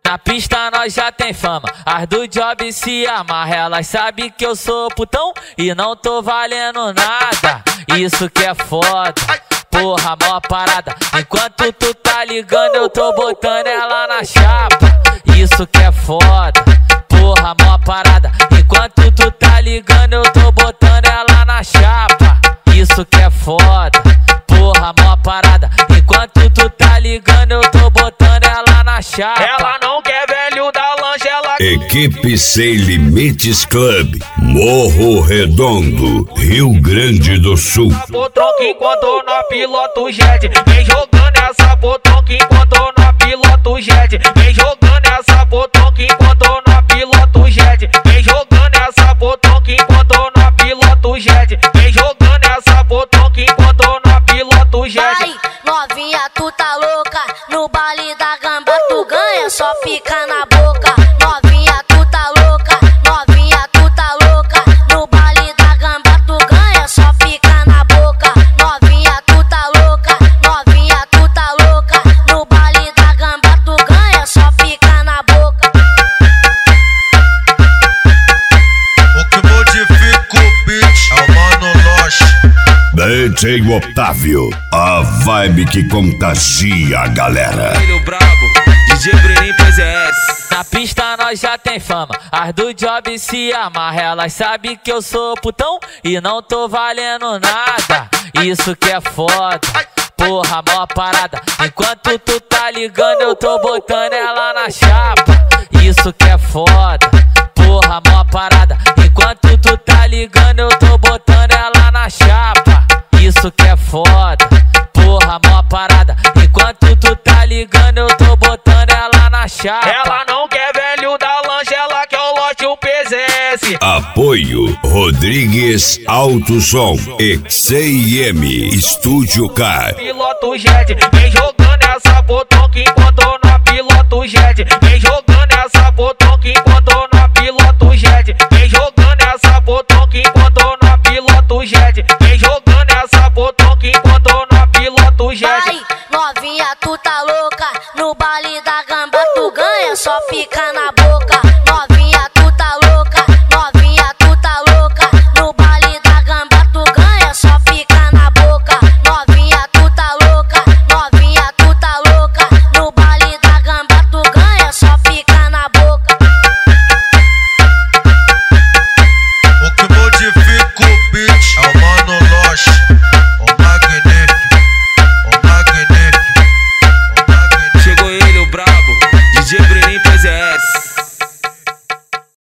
Na pista nós já tem fama, as do job se amarra. Elas sabem que eu sou putão e não tô valendo nada. Isso que é foda, porra, mó parada. Enquanto tu tá ligando eu tô botando ela na chapa. Isso que é foda, porra, mó parada. Enquanto tu tá ligando eu tô botando ela na chapa. Isso que é foda, porra, mó parada. Enquanto tu tá ligando eu tô botando ela na chapa. Ela não quer velho da lancha, ela... Equipe Sem Limites Club, Morro Redondo, Rio Grande do Sul. Potronca enquanto nós pilota o jet. Vem jogando essa potronca enquanto nós pilota o jet. Vem jogando essa potronca enquanto nós pilota o jet. Vem jogando essa potronca enquanto nós pilota o jet. Vem jogando essa potronca enquanto nós pilota o jet. Ai, novinha, tu tá louca? No baile da gamba tu ganha, só pica na boca. Novinha, tu tá louca? Novinha, tu tá louca? No baile da gamba tu ganha, só pica na boca. Novinha, tu tá louca? Novinha, tu tá louca? No baile da gamba tu ganha, só pica na boca. O que modifica o beat é o Mano Loche. DJ Otávio, a vibe que contagia a galera. Filho brabo, DJ Bruninho PZS. Na pista nós já tem fama, as do job se amarra. Elas sabem que eu sou putão e não tô valendo nada. Isso que é foda, porra, mó parada. Enquanto tu tá ligando eu tô botando ela na chapa. Isso que é foda, porra, mó parada. Enquanto tu tá ligando eu tô botando ela na chapa. Isso que é foda, porra, mó parada. Enquanto tu tá ligando eu tô botando ela na chapa. Ela não quer velho da lancha, ela quer o lote o PZS. Apoio Rodrigues Alto Som, XCM Estúdio Car. Pilota o jet, vem jogando essa potronca enquanto nós pilota o jet. Vem jogando essa potronca enquanto nós pilota o jet. Vem jogando essa potronca enquanto nós pilota o jet. Vem jogando essa potronca enquanto nós pilota o jet. Ai, novinha, tu tá louca? No baile da gamba tu ganha, só pica na